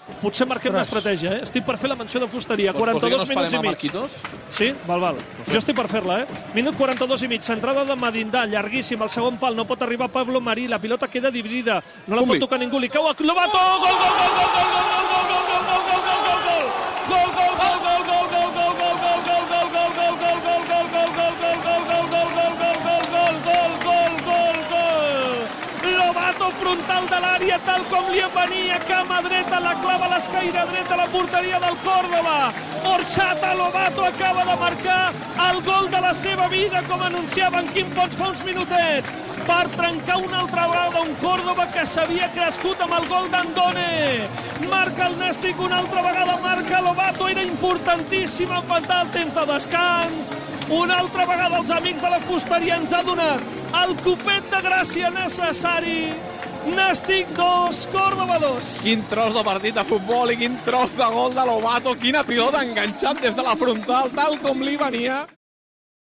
Potser marquem l'estratègia, Estic per fer la menció de fusteria. 42 minuts i mig. Sí? Val. Jo estic per fer-la, Minut 42 i mig. Centrada de Madindà, llarguíssim. Al segon pal no pot arribar Pablo Marí. La pilota queda dividida. No la pot tocar ningú. Li cau a Lobato. Lobato frontal de l'àrea, tal com li venia, cama dreta, la clava a l'escaire dreta a la porteria del Córdoba. Horchata Lobato acaba de marcar el gol de la seva vida, com anunciava en Quim Pons fa uns minutets, per trencar una altra vegada un Córdoba que s'havia crescut amb el gol d'Andone. Marca el Nàstic una altra vegada, marca Lobato, era importantíssim empatar el temps de descans. Una altra vegada els amics de la fusteria ens ha donat el copet de gràcia necessari. Nàstic 2, Córdoba 2. Quin tros de partit de futbol i quin tros de gol de Lobato. Quina pilota enganxat des de la frontal, tal com li venia.